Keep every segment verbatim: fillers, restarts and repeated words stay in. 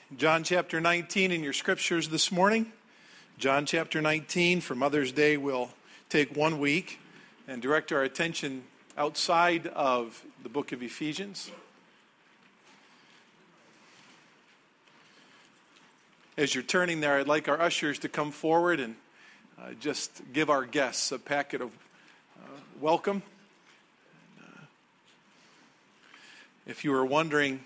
John chapter nineteen in your scriptures this morning. John chapter nineteen for Mother's Day will take one week and direct our attention outside of the book of Ephesians. As you're turning there, I'd like our ushers to come forward and uh, just give our guests a packet of uh, welcome. And, uh, if you were wondering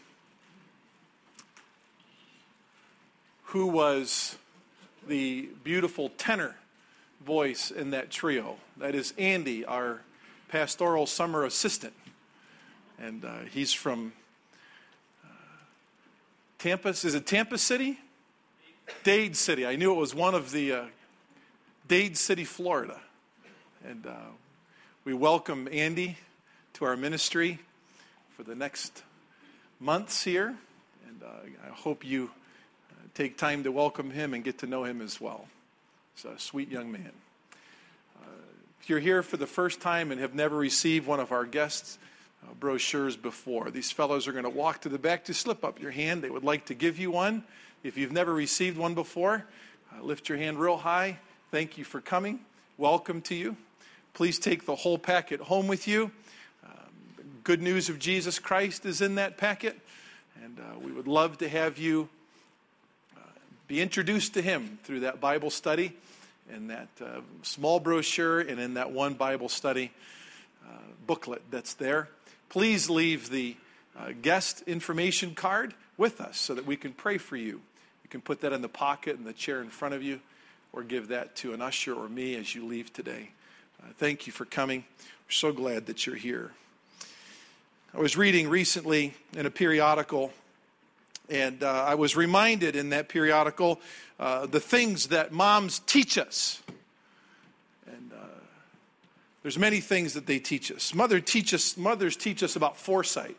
who was the beautiful tenor voice in that trio, that is Andy, our pastoral summer assistant. And uh, he's from uh, Tampa. Is it Tampa City? Dade City. I knew it was one of the uh, Dade City, Florida. And uh, we welcome Andy to our ministry for the next months here. And uh, I hope you take time to welcome him and get to know him as well. He's a sweet young man. Uh, if you're here for the first time and have never received one of our guests' uh, brochures before, these fellows are going to walk to the back to slip up your hand. They would like to give you one. If you've never received one before, uh, lift your hand real high. Thank you for coming. Welcome to you. Please take the whole packet home with you. Um, the good news of Jesus Christ is in that packet, and uh, we would love to have you be introduced to him through that Bible study and that uh, small brochure and in that one Bible study uh, booklet that's there. Please leave the uh, guest information card with us so that we can pray for you. You can put that in the pocket in the chair in front of you or give that to an usher or me as you leave today. Uh, thank you for coming. We're so glad that you're here. I was reading recently in a periodical, and uh, I was reminded in that periodical uh, the things that moms teach us. And uh, there's many things that they teach us. Mother teach us. Mothers teach us about foresight.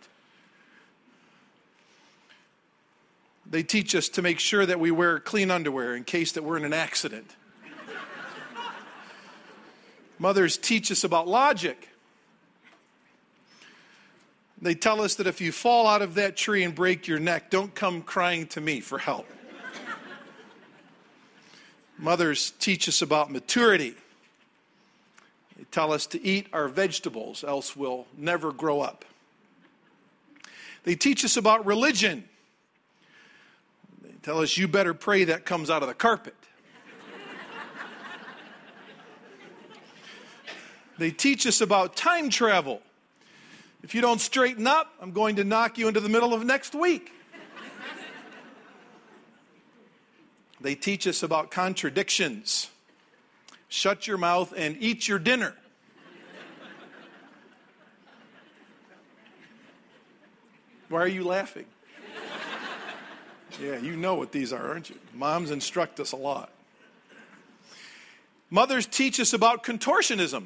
They teach us to make sure that we wear clean underwear in case that we're in an accident. Mothers teach us about logic. They tell us that if you fall out of that tree and break your neck, don't come crying to me for help. Mothers teach us about maturity. They tell us to eat our vegetables, else we'll never grow up. They teach us about religion. They tell us you better pray that comes out of the carpet. They teach us about time travel. If you don't straighten up, I'm going to knock you into the middle of next week. They teach us about contradictions. Shut your mouth and eat your dinner. Why are you laughing? Yeah, you know what these are, aren't you? Moms instruct us a lot. Mothers teach us about contortionism.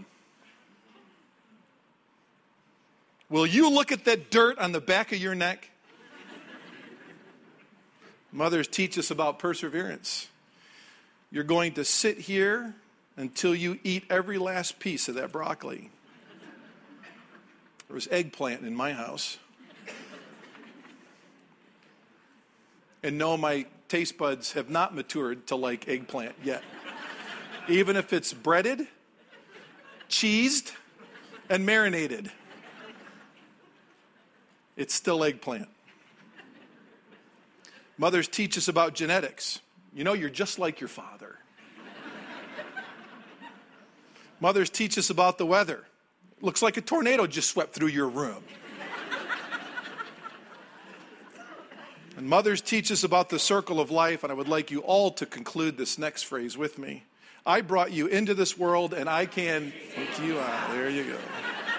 Will you look at that dirt on the back of your neck? Mothers teach us about perseverance. You're going to sit here until you eat every last piece of that broccoli. There was eggplant in my house. And no, my taste buds have not matured to like eggplant yet. Even if it's breaded, cheesed, and marinated. It's still eggplant. Mothers teach us about genetics. You know, you're just like your father. Mothers teach us about the weather. Looks like a tornado just swept through your room. And mothers teach us about the circle of life, and I would like you all to conclude this next phrase with me. I brought you into this world, and I can take you out. There you go.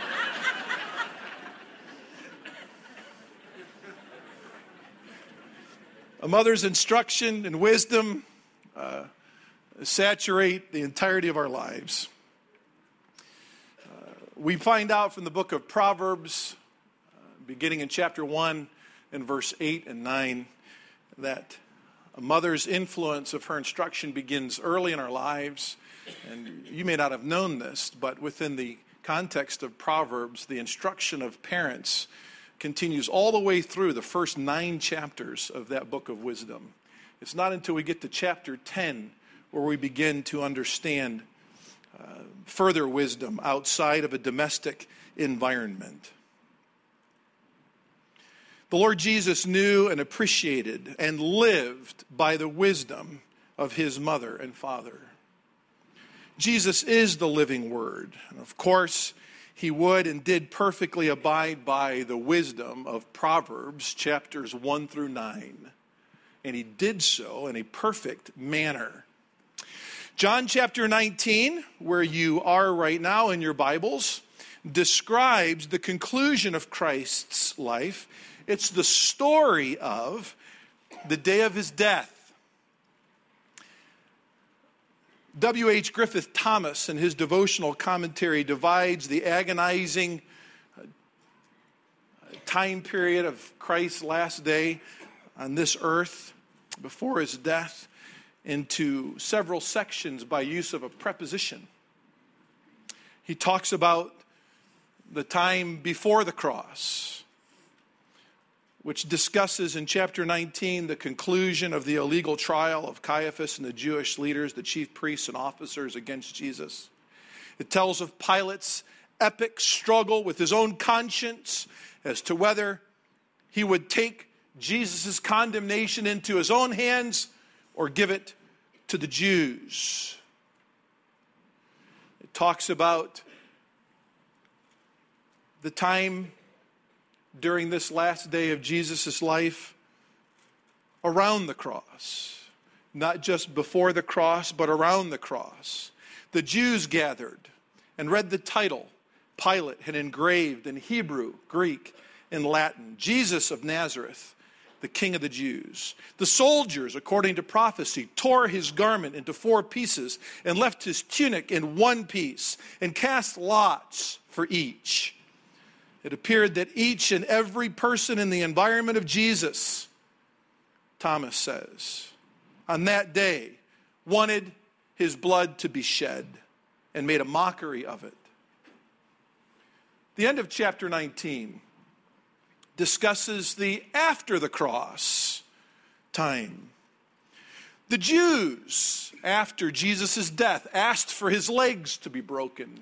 A mother's instruction and wisdom uh, saturate the entirety of our lives. Uh, we find out from the book of Proverbs, uh, beginning in chapter one and verse eight and nine, that a mother's influence of her instruction begins early in our lives. And you may not have known this, but within the context of Proverbs, the instruction of parents continues all the way through the first nine chapters of that book of wisdom. It's not until we get to chapter ten where we begin to understand uh, further wisdom outside of a domestic environment. The Lord Jesus knew and appreciated and lived by the wisdom of his mother and father. Jesus is the living word. And of course, he would and did perfectly abide by the wisdom of Proverbs chapters one through nine. And he did so in a perfect manner. John chapter nineteen, where you are right now in your Bibles, describes the conclusion of Christ's life. It's the story of the day of his death. W H Griffith Thomas, in his devotional commentary, divides the agonizing time period of Christ's last day on this earth before his death into several sections by use of a preposition. He talks about the time before the cross, which discusses in chapter nineteen the conclusion of the illegal trial of Caiaphas and the Jewish leaders, the chief priests and officers against Jesus. It tells of Pilate's epic struggle with his own conscience as to whether he would take Jesus' condemnation into his own hands or give it to the Jews. It talks about the time during this last day of Jesus' life around the cross. Not just before the cross, but around the cross. The Jews gathered and read the title Pilate had engraved in Hebrew, Greek, and Latin, Jesus of Nazareth, the King of the Jews. The soldiers, according to prophecy, tore his garment into four pieces and left his tunic in one piece and cast lots for each. It appeared that each and every person in the environment of Jesus, Thomas says, on that day wanted his blood to be shed and made a mockery of it. The end of chapter nineteen discusses the after the cross time. The Jews, after Jesus' death, asked for his legs to be broken.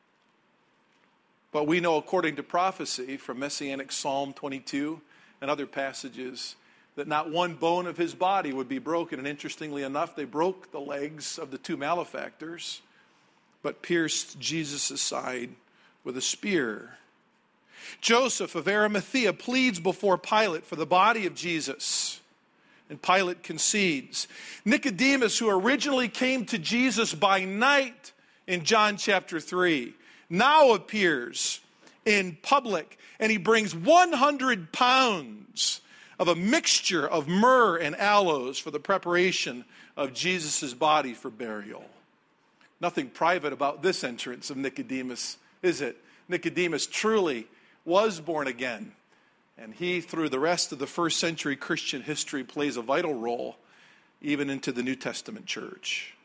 But we know, according to prophecy from Messianic Psalm twenty-two and other passages, that not one bone of his body would be broken. And interestingly enough, they broke the legs of the two malefactors, but pierced Jesus' side with a spear. Joseph of Arimathea pleads before Pilate for the body of Jesus, and Pilate concedes. Nicodemus, who originally came to Jesus by night in John chapter three, now appears in public, and he brings one hundred pounds of a mixture of myrrh and aloes for the preparation of Jesus' body for burial. Nothing private about this entrance of Nicodemus, is it? Nicodemus truly was born again, and he, through the rest of the first century Christian history, plays a vital role even into the New Testament church.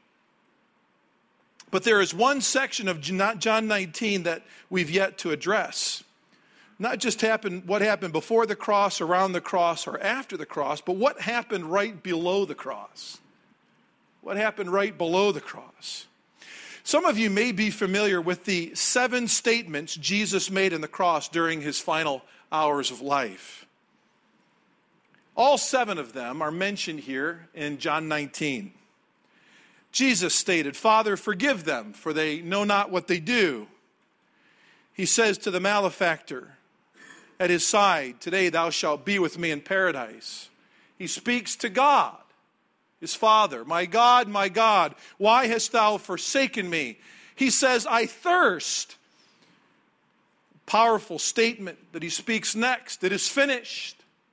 But there is one section of John nineteen that we've yet to address. Not just happened, what happened before the cross, around the cross, or after the cross, but what happened right below the cross. What happened right below the cross. Some of you may be familiar with the seven statements Jesus made on the cross during his final hours of life. All seven of them are mentioned here in John nineteen. Jesus stated, "Father, forgive them, for they know not what they do." He says to the malefactor at his side, "Today thou shalt be with me in paradise." He speaks to God, his Father. "My God, my God, why hast thou forsaken me?" He says, "I thirst." Powerful statement that he speaks next. It is finished.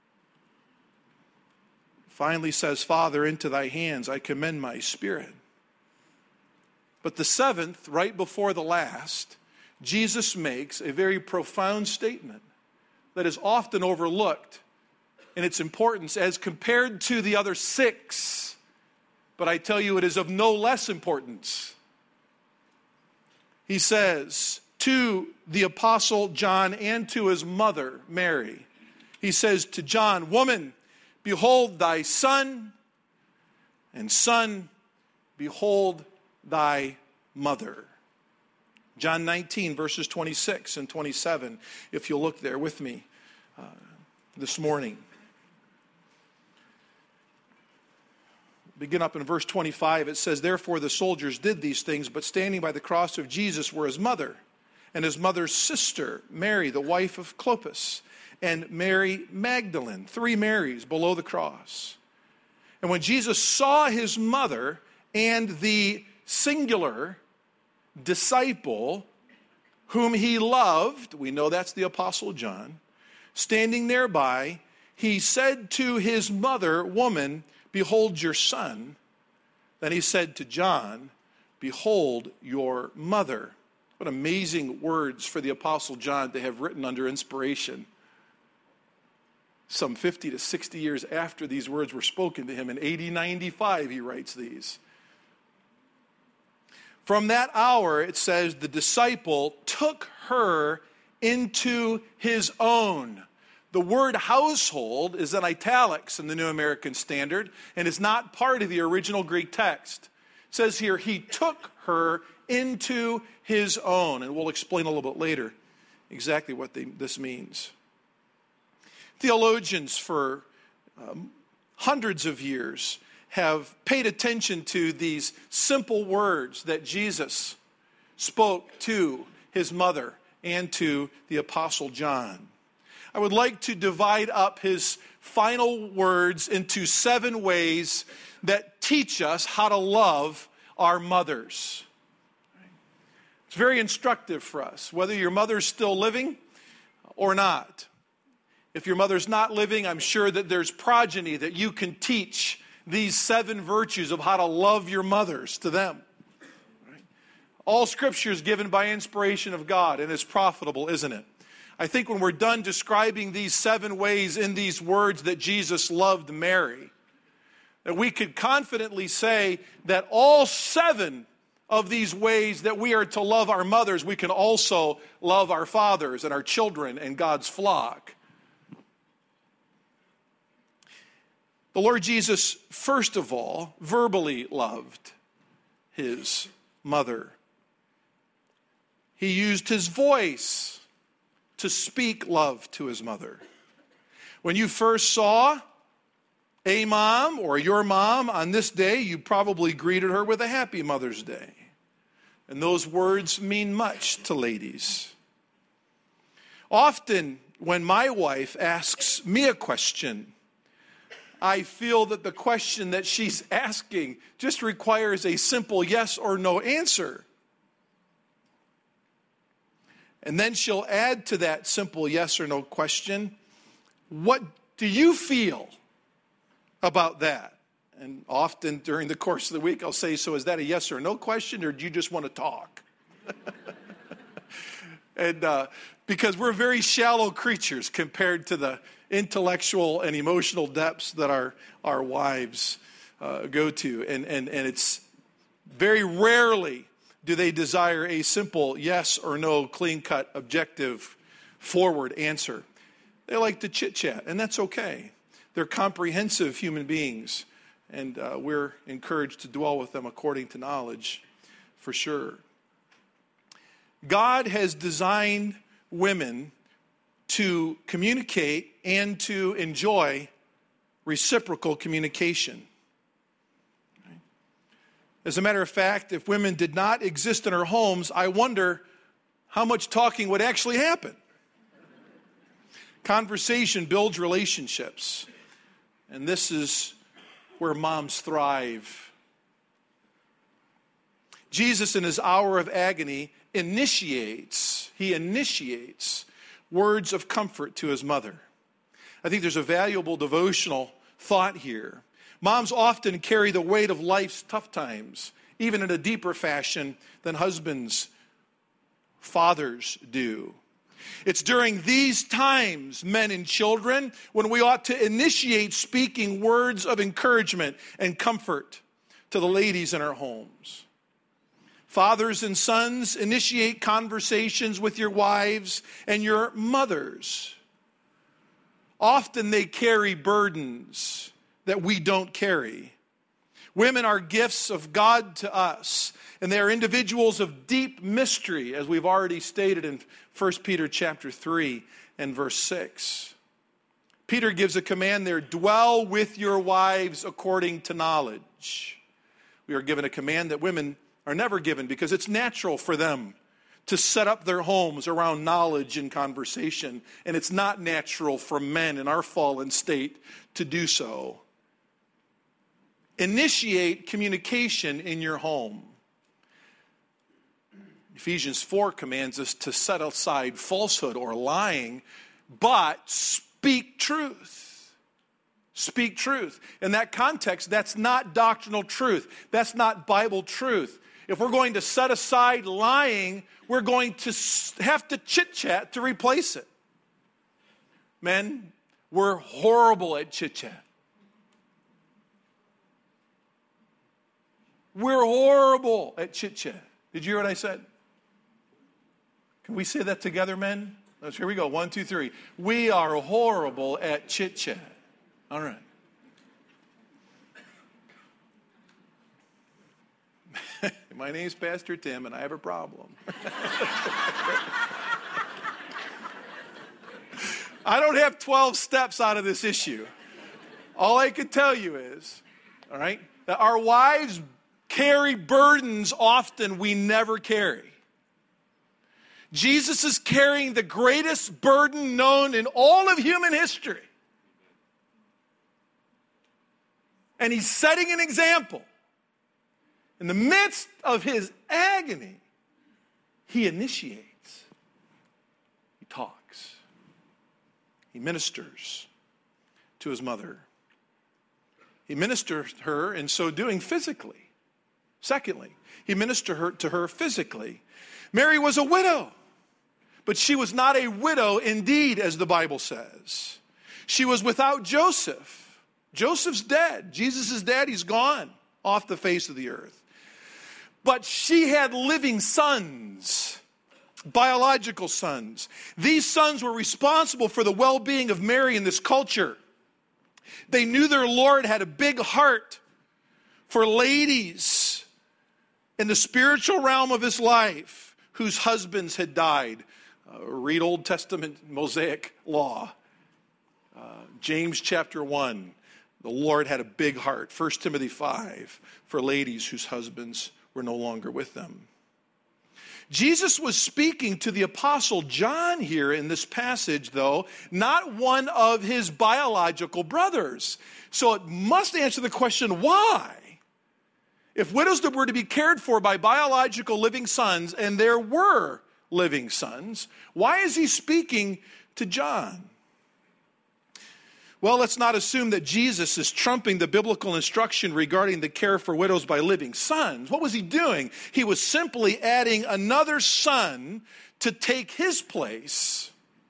Finally says, "Father, into thy hands I commend my spirit." But the seventh, right before the last, Jesus makes a very profound statement that is often overlooked in its importance as compared to the other six. But I tell you, it is of no less importance. He says to the Apostle John and to his mother, Mary, he says to John, "Woman, behold thy son, and son, behold thy mother." John nineteen, verses twenty-six and twenty-seven, if you'll look there with me uh, this morning. Begin up in verse twenty-five. It says, "Therefore the soldiers did these things, but standing by the cross of Jesus were his mother, and his mother's sister, Mary, the wife of Clopas, and Mary Magdalene," three Marys below the cross. And when Jesus saw his mother and the singular disciple whom he loved, we know that's the Apostle John, standing nearby, he said to his mother, "Woman, behold your son." Then he said to John, "Behold your mother." What amazing words for the Apostle John to have written under inspiration. Some fifty to sixty years after these words were spoken to him, in A D ninety-five he writes these. From that hour, it says, the disciple took her into his own. The word household is in italics in the New American Standard and is not part of the original Greek text. It says here, he took her into his own. And we'll explain a little bit later exactly what they, this means. Theologians for um, hundreds of years have paid attention to these simple words that Jesus spoke to his mother and to the Apostle John. I would like to divide up his final words into seven ways that teach us how to love our mothers. It's very instructive for us, whether your mother's still living or not. If your mother's not living, I'm sure that there's progeny that you can teach these seven virtues of how to love your mothers to them. Right? All Scripture is given by inspiration of God and is profitable, isn't it? I think when we're done describing these seven ways in these words that Jesus loved Mary, that we could confidently say that all seven of these ways that we are to love our mothers, we can also love our fathers and our children and God's flock. The Lord Jesus, first of all, verbally loved his mother. He used his voice to speak love to his mother. When you first saw a mom or your mom on this day, you probably greeted her with a happy Mother's Day. And those words mean much to ladies. Often when my wife asks me a question, I feel that the question that she's asking just requires a simple yes or no answer. And then she'll add to that simple yes or no question, what do you feel about that? And often during the course of the week, I'll say, so is that a yes or no question, or do you just want to talk? and uh, because we're very shallow creatures compared to the intellectual and emotional depths that our, our wives uh, go to. And, and, and it's very rarely do they desire a simple yes or no, clean-cut, objective, forward answer. They like to chit-chat, and that's okay. They're comprehensive human beings, and uh, we're encouraged to dwell with them according to knowledge, for sure. God has designed women to communicate and to enjoy reciprocal communication. As a matter of fact, if women did not exist in our homes, I wonder how much talking would actually happen. Conversation builds relationships, and this is where moms thrive. Jesus, in his hour of agony, initiates, he initiates words of comfort to his mother. I think there's a valuable devotional thought here. Moms often carry the weight of life's tough times, even in a deeper fashion than husbands, fathers do. It's during these times, men and children, when we ought to initiate speaking words of encouragement and comfort to the ladies in our homes. Fathers and sons, initiate conversations with your wives and your mothers. Often they carry burdens that we don't carry. Women are gifts of God to us, and they are individuals of deep mystery, as we've already stated in First Peter chapter three and verse six. Peter gives a command there, dwell with your wives according to knowledge. We are given a command that women are never given because it's natural for them to set up their homes around knowledge and conversation. And it's not natural for men in our fallen state to do so. Initiate communication in your home. Ephesians four commands us to set aside falsehood or lying, but speak truth. Speak truth. In that context, that's not doctrinal truth. That's not Bible truth. If we're going to set aside lying, we're going to have to chit-chat to replace it. Men, we're horrible at chit-chat. We're horrible at chit-chat. Did you hear what I said? Can we say that together, men? Let's, here we go. One, two, three. We are horrible at chit-chat. All right. My name's Pastor Tim, and I have a problem. I don't have twelve steps out of this issue. All I can tell you is, all right, that our wives carry burdens often we never carry. Jesus is carrying the greatest burden known in all of human history. And he's setting an example. In the midst of his agony, he initiates. He talks. He ministers to his mother. He ministers to her in so doing physically. Secondly, he ministered her, to her physically. Mary was a widow, but she was not a widow indeed, as the Bible says. She was without Joseph. Joseph's dead. Jesus is dead. He's gone off the face of the earth. But she had living sons, biological sons. These sons were responsible for the well-being of Mary in this culture. They knew their Lord had a big heart for ladies in the spiritual realm of his life whose husbands had died. Uh, read Old Testament Mosaic law. Uh, James chapter one. The Lord had a big heart. First Timothy five for ladies whose husbands were no longer with them. Jesus was speaking to the Apostle John here in this passage, though, not one of his biological brothers. So it must answer the question, why? If widows were to be cared for by biological living sons, and there were living sons, why is he speaking to John? Well, let's not assume that Jesus is trumping the biblical instruction regarding the care for widows by living sons. What was he doing? He was simply adding another son to take his place.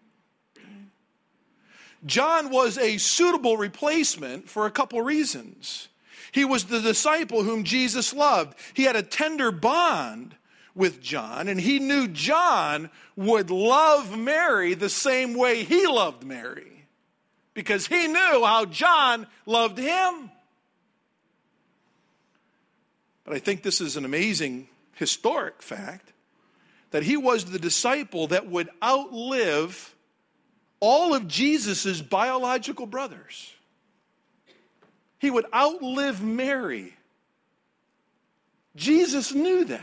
John was a suitable replacement for a couple reasons. He was the disciple whom Jesus loved. He had a tender bond with John, and he knew John would love Mary the same way he loved Mary, because he knew how John loved him. But I think this is an amazing historic fact, that he was the disciple that would outlive all of Jesus' biological brothers. He would outlive Mary. Jesus knew that.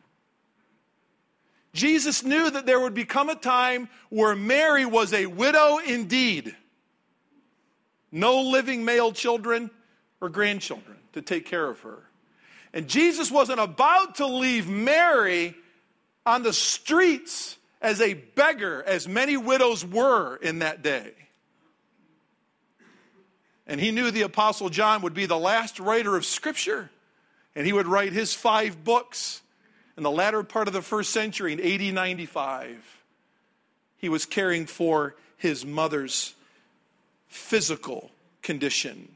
Jesus knew that there would become a time where Mary was a widow indeed. No living male children or grandchildren to take care of her. And Jesus wasn't about to leave Mary on the streets as a beggar, as many widows were in that day. And he knew the Apostle John would be the last writer of Scripture, and he would write his five books in the latter part of the first century in A D ninety-five. He was caring for his mother's physical condition.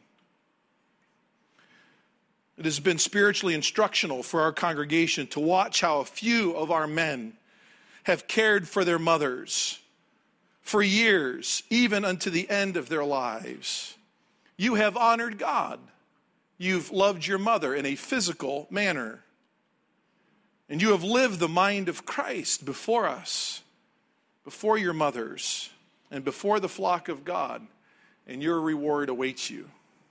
It has been spiritually instructional for our congregation to watch how a few of our men have cared for their mothers for years, even unto the end of their lives. You have honored God. You've loved your mother in a physical manner. And you have lived the mind of Christ before us, before your mothers, and before the flock of God, and your reward awaits you.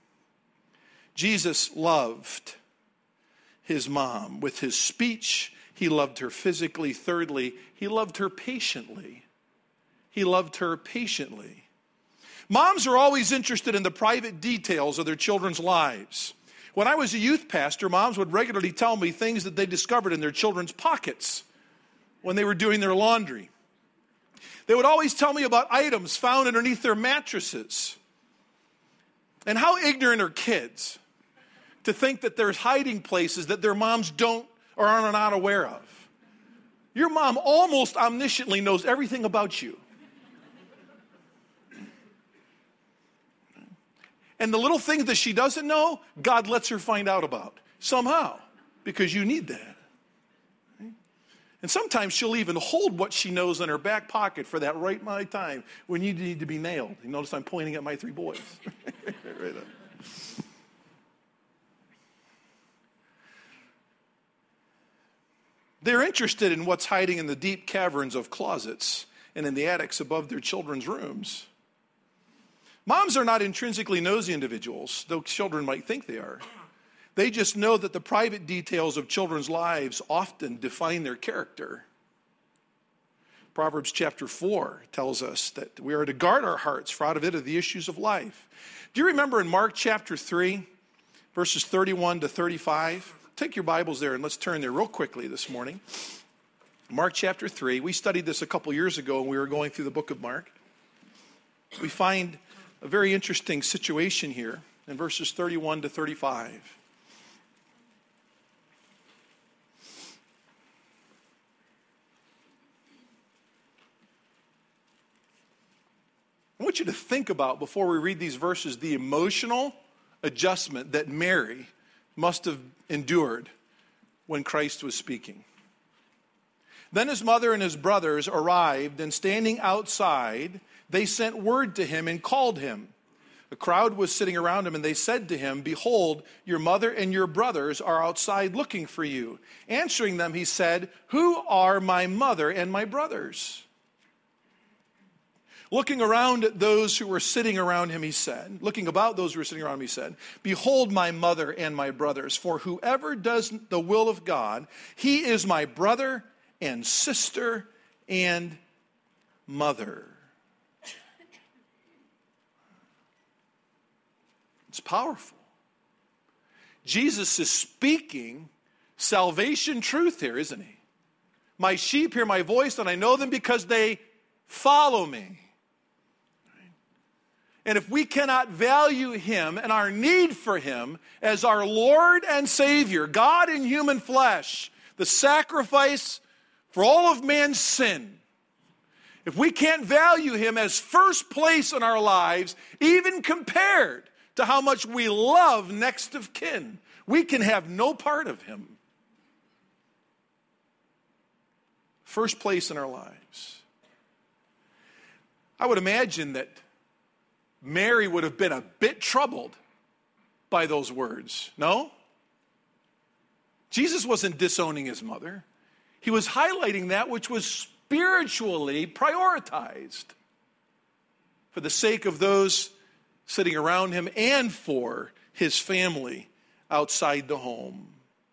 Jesus loved his mom with his speech. He loved her physically. Thirdly, he loved her patiently. He loved her patiently. Moms are always interested in the private details of their children's lives. When I was a youth pastor, moms would regularly tell me things that they discovered in their children's pockets when they were doing their laundry. They would always tell me about items found underneath their mattresses. And how ignorant are kids to think that there's hiding places that their moms don't or are not aware of. Your mom almost omnisciently knows everything about you. And the little things that she doesn't know, God lets her find out about somehow, because you need that. And sometimes she'll even hold what she knows in her back pocket for that right my time when you need to be nailed. You notice I'm pointing at my three boys. Right up. They're interested in what's hiding in the deep caverns of closets and in the attics above their children's rooms. Moms are not intrinsically nosy individuals, though children might think they are. They just know that the private details of children's lives often define their character. Proverbs chapter four tells us that we are to guard our hearts, for out of it are the issues of life. Do you remember in Mark chapter three, verses thirty-one to thirty-five? Take your Bibles there and let's turn there real quickly this morning. Mark chapter three. We studied this a couple years ago when we were going through the book of Mark. We find a very interesting situation here in verses thirty-one to thirty-five. I want you to think about, before we read these verses, the emotional adjustment that Mary must have endured when Christ was speaking. Then his mother and his brothers arrived, and standing outside, they sent word to him and called him. A crowd was sitting around him, and they said to him, "Behold, your mother and your brothers are outside looking for you." Answering them, he said, "Who are my mother and my brothers?" Looking around at those who were sitting around him, he said, looking about those who were sitting around him, he said, "Behold my mother and my brothers, for whoever does the will of God, he is my brother and sister and mother." It's powerful. Jesus is speaking salvation truth here, isn't he? My sheep hear my voice, and I know them because they follow me. And if we cannot value him and our need for him as our Lord and Savior, God in human flesh, the sacrifice for all of man's sin, if we can't value him as first place in our lives, even compared to how much we love next of kin, we can have no part of him. First place in our lives. I would imagine that Mary would have been a bit troubled by those words. No? Jesus wasn't disowning his mother. He was highlighting that which was spiritually prioritized for the sake of those sitting around him and for his family outside the home.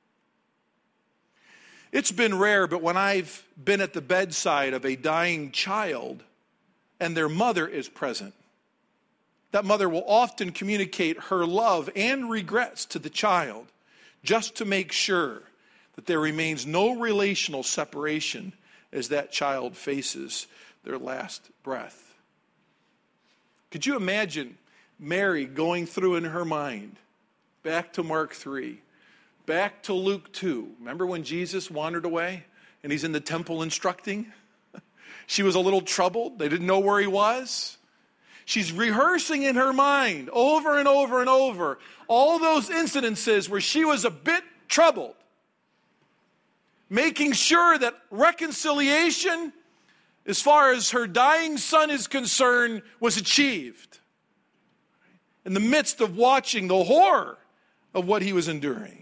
It's been rare, but when I've been at the bedside of a dying child and their mother is present, that mother will often communicate her love and regrets to the child just to make sure that there remains no relational separation as that child faces their last breath. Could you imagine Mary going through in her mind, back to Mark three, back to Luke two. Remember when Jesus wandered away and he's in the temple instructing? She was a little troubled. They didn't know where he was. She's rehearsing in her mind over and over and over all those incidences where she was a bit troubled, making sure that reconciliation as far as her dying son is concerned, was achieved in the midst of watching the horror of what he was enduring.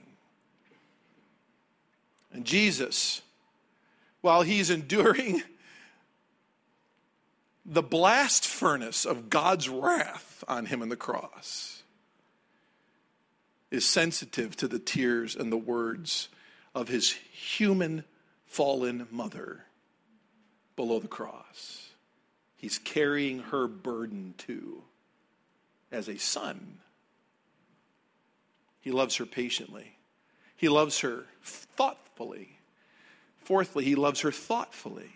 And Jesus, while he's enduring the blast furnace of God's wrath on him on the cross, is sensitive to the tears and the words of his human fallen mother below the cross. He's carrying her burden too, as a son. He loves her patiently. He loves her thoughtfully. Fourthly, he loves her thoughtfully.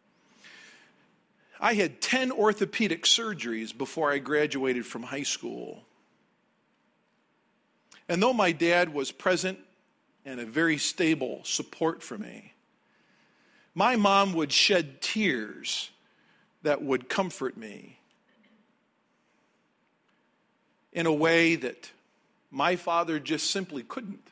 I had ten orthopedic surgeries before I graduated from high school. And though my dad was present and a very stable support for me, my mom would shed tears that would comfort me in a way that my father just simply couldn't.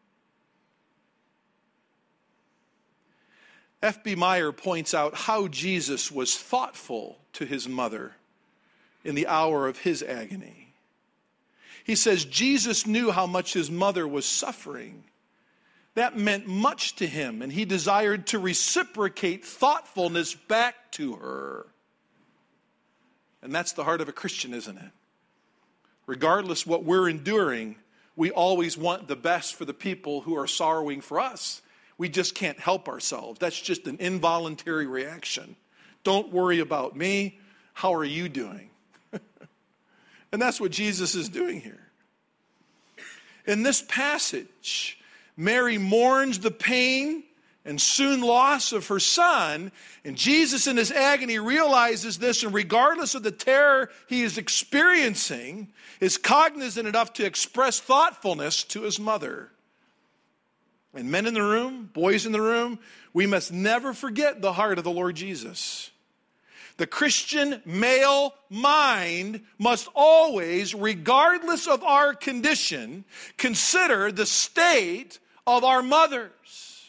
F B Meyer points out how Jesus was thoughtful to his mother in the hour of his agony. He says Jesus knew how much his mother was suffering. That meant much to him, and he desired to reciprocate thoughtfulness back to her. And that's the heart of a Christian, isn't it? Regardless what we're enduring, we always want the best for the people who are sorrowing for us. We just can't help ourselves. That's just an involuntary reaction. Don't worry about me. How are you doing? And that's what Jesus is doing here. In this passage, Mary mourns the pain and soon loss of her son, and Jesus in his agony realizes this, and regardless of the terror he is experiencing, is cognizant enough to express thoughtfulness to his mother. And men in the room, boys in the room, we must never forget the heart of the Lord Jesus. The Christian male mind must always, regardless of our condition, consider the state of our mothers.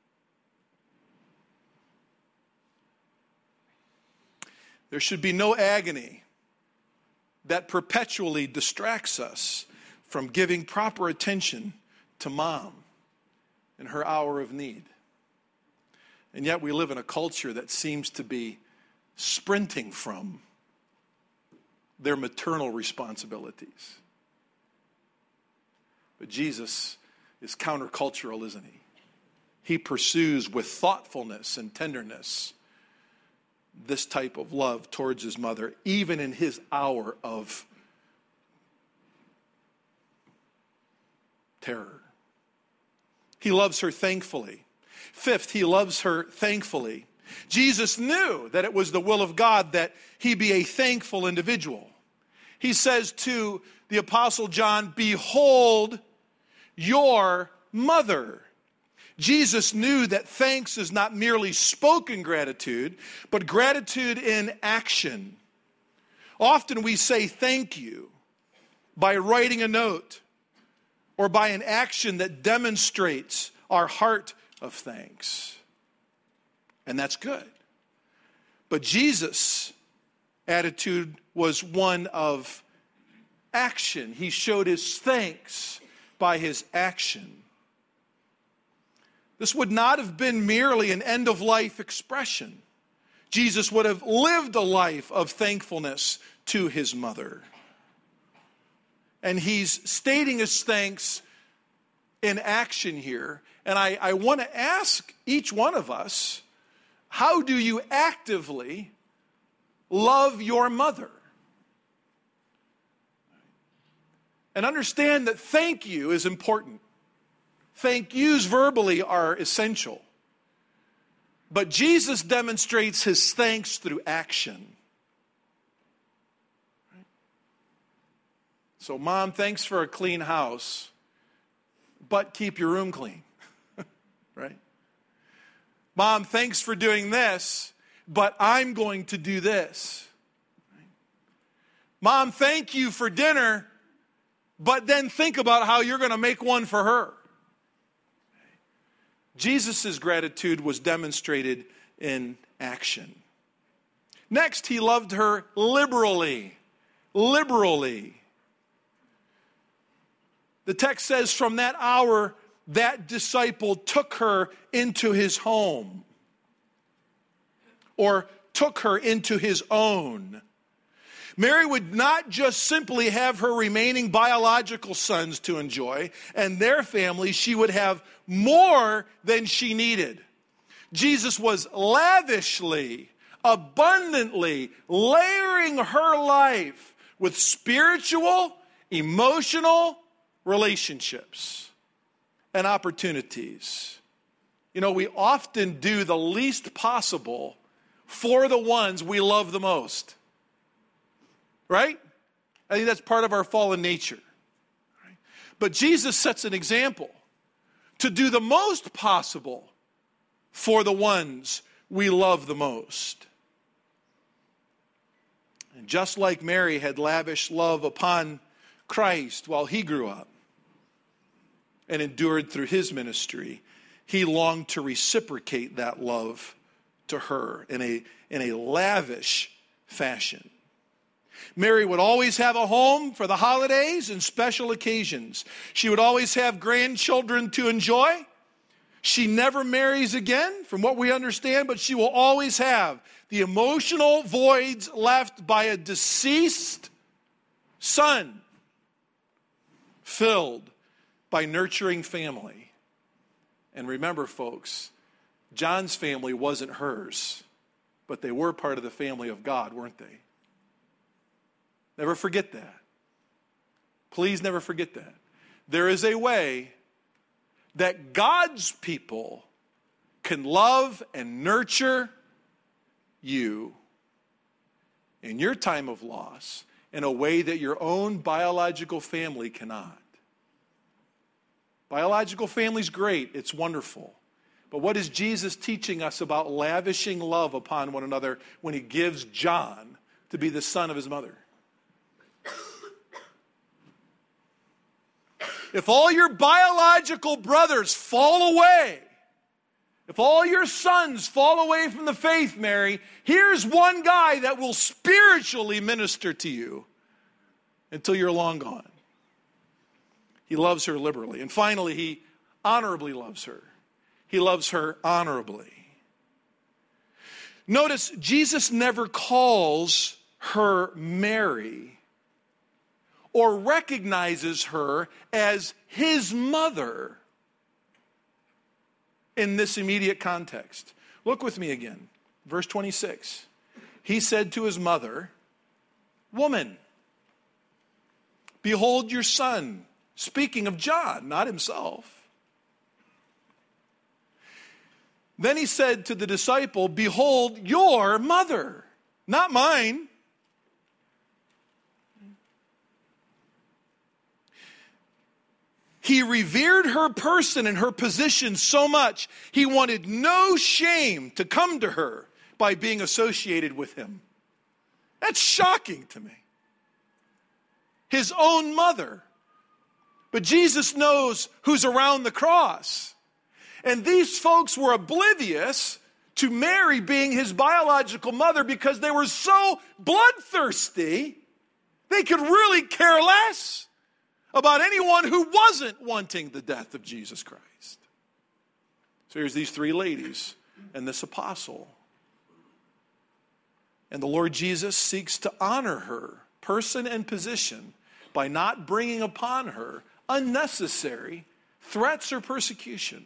There should be no agony that perpetually distracts us from giving proper attention to mom in her hour of need. And yet we live in a culture that seems to be sprinting from their maternal responsibilities. But Jesus is countercultural, isn't he? He pursues with thoughtfulness and tenderness this type of love towards his mother, even in his hour of terror. He loves her thankfully. Fifth, he loves her thankfully. Jesus knew that it was the will of God that he be a thankful individual. He says to the Apostle John, "Behold your mother." Jesus knew that thanks is not merely spoken gratitude, but gratitude in action. Often we say thank you by writing a note or by an action that demonstrates our heart of thanks. And that's good. But Jesus' attitude was one of action. He showed his thanks by his action. This would not have been merely an end-of-life expression. Jesus would have lived a life of thankfulness to his mother. And he's stating his thanks in action here. And I, I want to ask each one of us, how do you actively love your mother? And understand that thank you is important. Thank yous verbally are essential. But Jesus demonstrates his thanks through action. So, Mom, thanks for a clean house, but keep your room clean. Right? Mom, thanks for doing this, but I'm going to do this. Right? Mom, thank you for dinner, but then think about how you're going to make one for her. Jesus' gratitude was demonstrated in action. Next, he loved her liberally. Liberally. The text says, from that hour, that disciple took her into his home, or took her into his own. Mary would not just simply have her remaining biological sons to enjoy and their family, she would have more than she needed. Jesus was lavishly, abundantly layering her life with spiritual, emotional relationships and opportunities. You know, we often do the least possible for the ones we love the most. Right? I think that's part of our fallen nature. Right? But Jesus sets an example to do the most possible for the ones we love the most. And just like Mary had lavished love upon Christ while he grew up and endured through his ministry, he longed to reciprocate that love to her in a, in a lavish fashion. Mary would always have a home for the holidays and special occasions. She would always have grandchildren to enjoy. She never marries again, from what we understand, but she will always have the emotional voids left by a deceased son filled by nurturing family. And remember, folks, John's family wasn't hers, but they were part of the family of God, weren't they? Never forget that. Please never forget that. There is a way that God's people can love and nurture you in your time of loss in a way that your own biological family cannot. Biological family's great. It's wonderful. But what is Jesus teaching us about lavishing love upon one another when he gives John to be the son of his mother? If all your biological brothers fall away, if all your sons fall away from the faith, Mary, here's one guy that will spiritually minister to you until you're long gone. He loves her liberally. And finally, he honorably loves her. He loves her honorably. Notice, Jesus never calls her Mary or recognizes her as his mother in this immediate context. Look with me again. Verse twenty-six. He said to his mother, "Woman, behold your son." Speaking of John, not himself. Then he said to the disciple, "Behold your mother," not mine. He revered her person and her position so much, he wanted no shame to come to her by being associated with him. That's shocking to me. His own mother. But Jesus knows who's around the cross. And these folks were oblivious to Mary being his biological mother because they were so bloodthirsty, they could really care less about anyone who wasn't wanting the death of Jesus Christ. So here's these three ladies and this apostle. And the Lord Jesus seeks to honor her person and position by not bringing upon her unnecessary threats or persecution.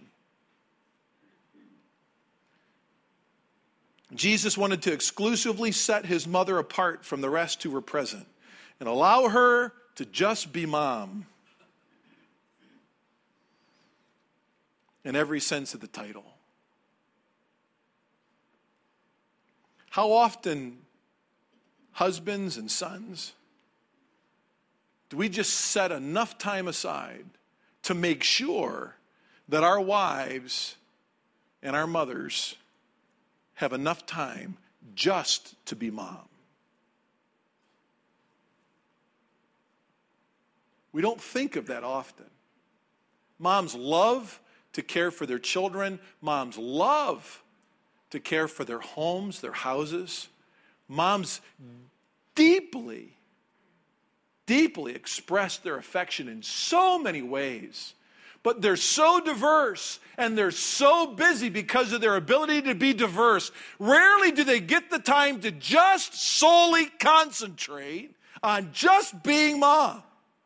Jesus wanted to exclusively set his mother apart from the rest who were present and allow her to just be mom in every sense of the title. How often, husbands and sons, do we just set enough time aside to make sure that our wives and our mothers have enough time just to be mom? We don't think of that often. Moms love to care for their children. Moms love to care for their homes, their houses. Moms deeply, deeply express their affection in so many ways. But they're so diverse and they're so busy because of their ability to be diverse. Rarely do they get the time to just solely concentrate on just being mom.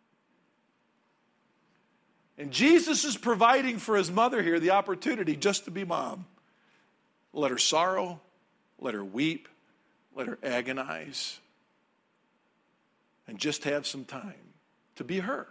And Jesus is providing for his mother here the opportunity just to be mom. Let her sorrow, let her weep, let her agonize, and just have some time to be her.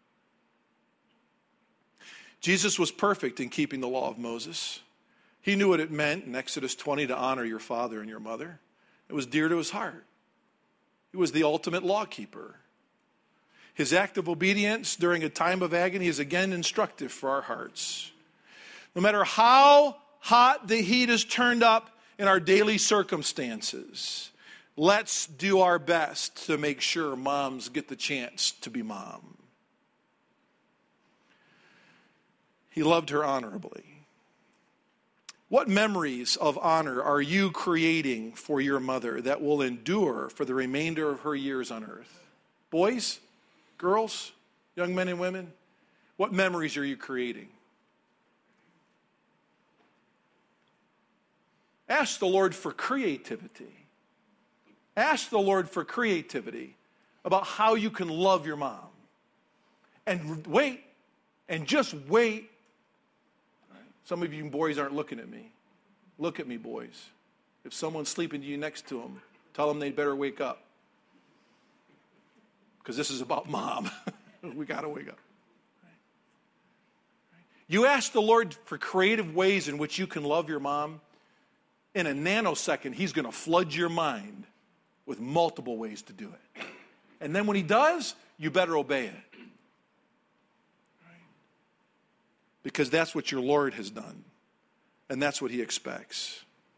Jesus was perfect in keeping the law of Moses. He knew what it meant in Exodus twenty to honor your father and your mother. It was dear to his heart. He was the ultimate law keeper. His act of obedience during a time of agony is again instructive for our hearts. No matter how hot the heat is turned up in our daily circumstances, let's do our best to make sure moms get the chance to be mom. He loved her honorably. What memories of honor are you creating for your mother that will endure for the remainder of her years on earth? Boys, girls, young men and women, what memories are you creating? Ask the Lord for creativity. Ask the Lord for creativity about how you can love your mom. And wait, and just wait. Some of you boys aren't looking at me. Look at me, boys. If someone's sleeping to you next to them, tell them they'd better wake up. Because this is about mom. We got to wake up. You ask the Lord for creative ways in which you can love your mom. In a nanosecond, he's going to flood your mind with multiple ways to do it. And then when he does, you better obey it. Because that's what your Lord has done. And that's what he expects.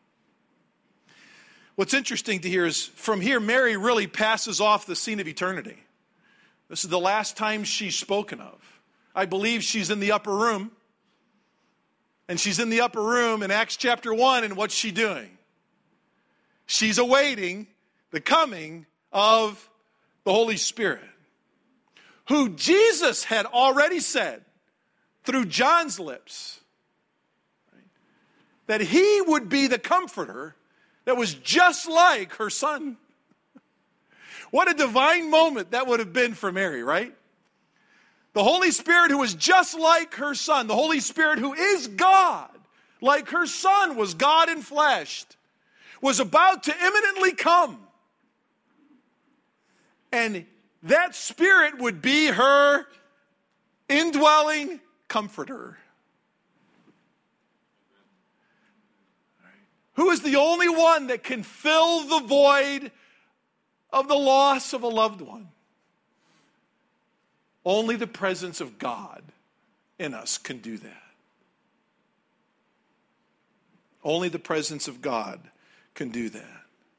What's interesting to hear is from here, Mary really passes off the scene of eternity. This is the last time she's spoken of. I believe she's in the upper room. And she's in the upper room in Acts chapter one, and what's she doing? She's awaiting the coming of the Holy Spirit, who Jesus had already said through John's lips that he would be the comforter that was just like her son. What a divine moment that would have been for Mary, right? The Holy Spirit who was just like her son, the Holy Spirit who is God, like her son was God in flesh, was about to imminently come. And that Spirit would be her indwelling comforter. Who is the only one that can fill the void of the loss of a loved one? Only the presence of God in us can do that. Only the presence of God can do that.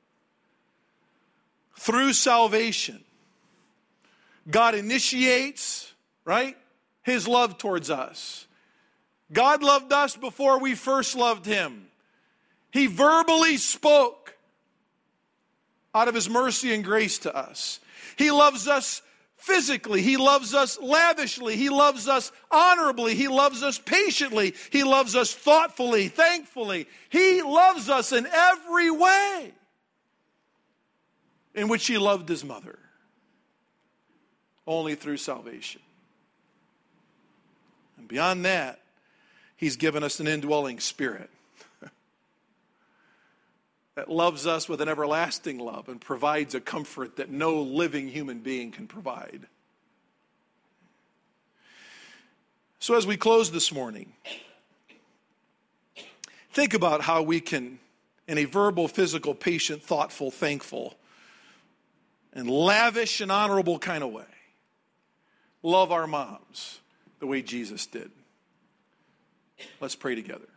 Through salvation, God initiates, right, his love towards us. God loved us before we first loved him. He verbally spoke out of his mercy and grace to us. He loves us physically. He loves us lavishly. He loves us honorably. He loves us patiently. He loves us thoughtfully, thankfully. He loves us in every way in which he loved his mother. Only through salvation. And beyond that, he's given us an indwelling Spirit that loves us with an everlasting love and provides a comfort that no living human being can provide. So as we close this morning, think about how we can, in a verbal, physical, patient, thoughtful, thankful, and lavish and honorable kind of way, love our moms the way Jesus did. Let's pray together.